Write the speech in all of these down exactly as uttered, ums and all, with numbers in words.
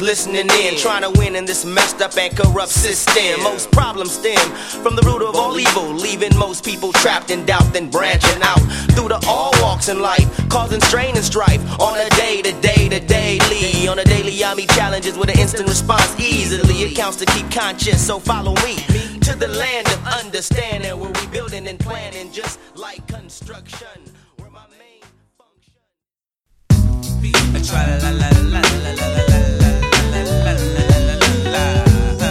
listening in, trying to win in this messed up and corrupt system. Most problems stem from the root of all evil, leaving most people trapped in doubt, then branching out through the all walks in life, causing strain and strife on a day to day to daily. On a daily, I meet challenges with an instant response easily. It counts to keep conscious, so follow me to the land of understanding, where we building and planning just like construction. Where my main function. Tra la la la la la la la la la la la la.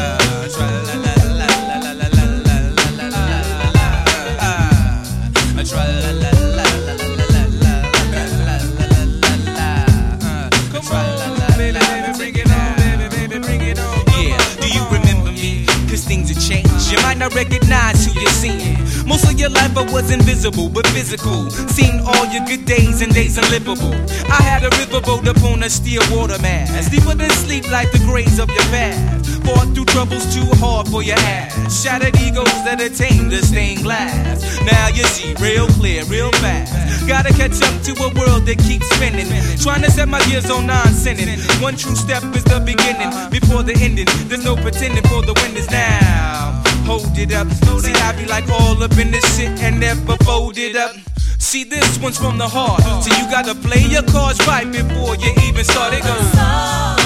Things have changed. You might not recognize who you're seeing. Most of your life I was invisible but physical. Seen all your good days and days unlivable. I had a riverboat upon a steel water mass, deeper than sleep like the graves of your past. Fought through troubles too hard for your ass. Shattered egos that attain the stained glass. Now you see real clear, real fast. Gotta catch up to a world that keeps spinning. Trying to set my gears on nonsense. One true step is the beginning. Before the ending, there's no pretending for the winners now. Hold it up. See, I be like all up in this shit and never fold it up. See, this one's from the heart, so you gotta play your cards right before you even start. It goes.